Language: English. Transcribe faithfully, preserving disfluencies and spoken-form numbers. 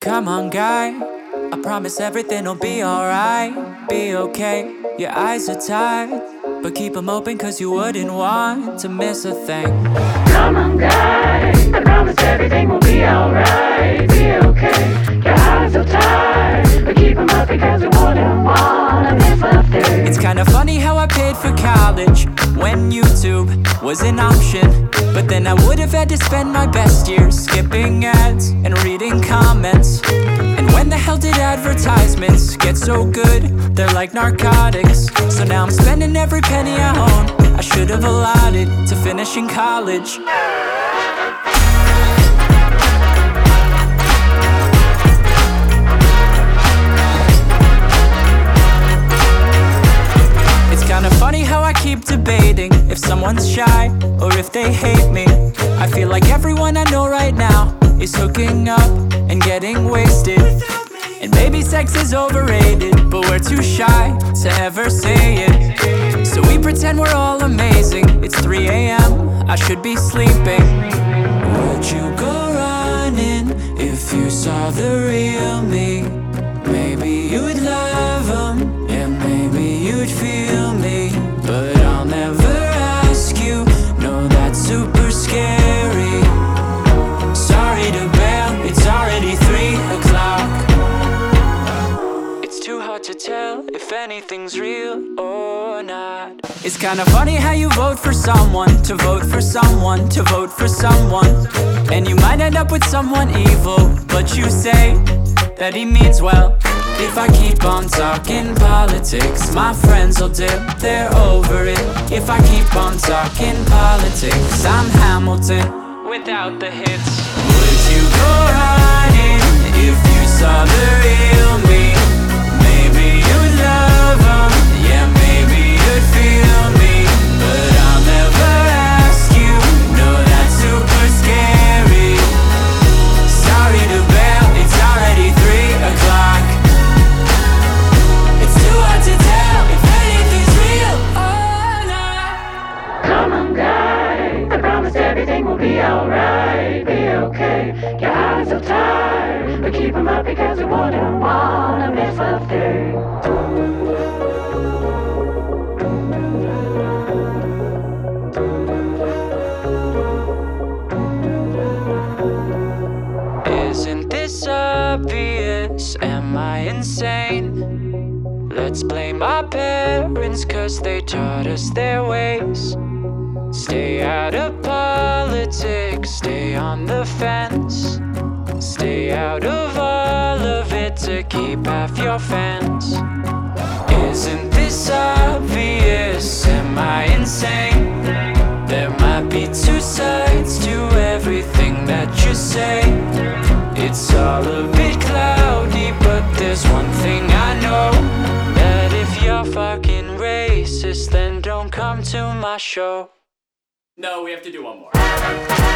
Come on, guy, I promise everything'll be alright. Be okay, your eyes are tired, but keep them open cause you wouldn't want to miss a thing. Come on, guy, I promise everything will be alright. Be okay, your eyes are tired, but keep them open cause you wouldn't want to miss a thing. It's kinda funny how I paid for college when YouTube was an option, but then I would have had to spend my best years skipping ads and reading comments. And when the hell did advertisements get so good? They're like narcotics. So now I'm spending every penny I own I should have allotted to finishing college. Kinda funny how I keep debating if someone's shy or if they hate me. I feel like everyone I know right now is hooking up and getting wasted. And maybe sex is overrated, but we're too shy to ever say it. So we pretend we're all amazing. It's three a m, I should be sleeping. Would you go running if you saw the real me? Maybe you'd love him, yeah, maybe you'd feel me. But I'll never ask you, no, that's super scary. Sorry to bail, it's already three o'clock. It's too hard to tell if anything's real or not. It's kinda funny how you vote for someone, to vote for someone, to vote for someone. And you might end up with someone evil, but you say that he means well. If I keep on talking politics, my friends will dip, they're over it. If I keep on talking politics, I'm Hamilton without the hits. Would you go running if you saw the real me? Maybe you'd love him, yeah, maybe you'd feel me. But I'll never ask you, no, that's super scary. Sorry to bail, it's already three o'clock. To tell if anything's real or not. Come on, guy, I promise everything will be alright. Be okay, your eyes are tired, but keep them up because you wouldn't want to miss a thing. Isn't this obvious? Am I insane? Let's blame our parents cause they taught us their ways. Stay out of politics, stay on the fence. Stay out of all of it to keep half your fans. Isn't this obvious? Am I insane? There might be two sides to everything that you say. It's all a bit cloudy, but there's one thing I know. If you're fucking racist, then don't come to my show. No, we have to do one more.